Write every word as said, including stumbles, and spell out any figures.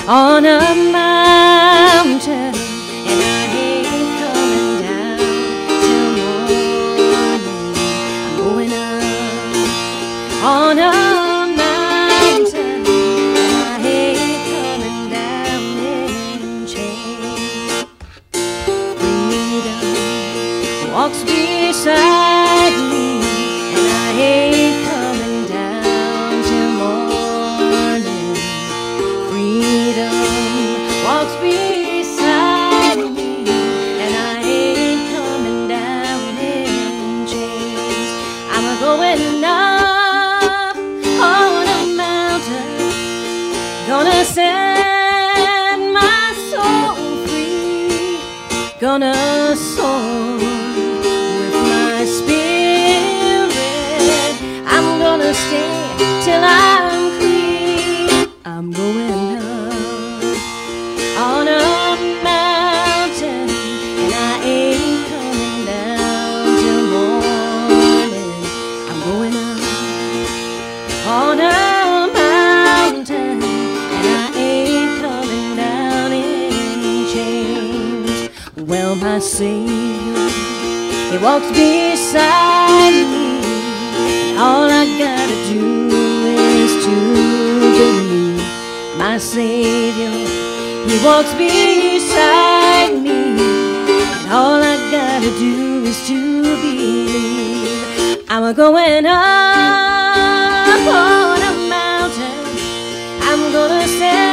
on a mountain, and I ain't coming down till morning. I'm going up on a mountain, and I ain't coming down in chains. Freedom walks beside me, and I ain't coming down till morning. Freedom walks beside me, and I ain't coming down in chains. I'm a going up on a mountain, gonna set my soul free, gonna soar with my spirit. I'm gonna stay till I'm free. I'm going up on a mountain, and I ain't coming down till morning. I'm going up on a mountain, and I ain't coming down in chains. Well, my Savior, He walks beside me, and all I gotta do is to believe. My Savior, He walks beside me, and all I gotta do is to believe. I'm a going up on a mountain, I'm gonna stand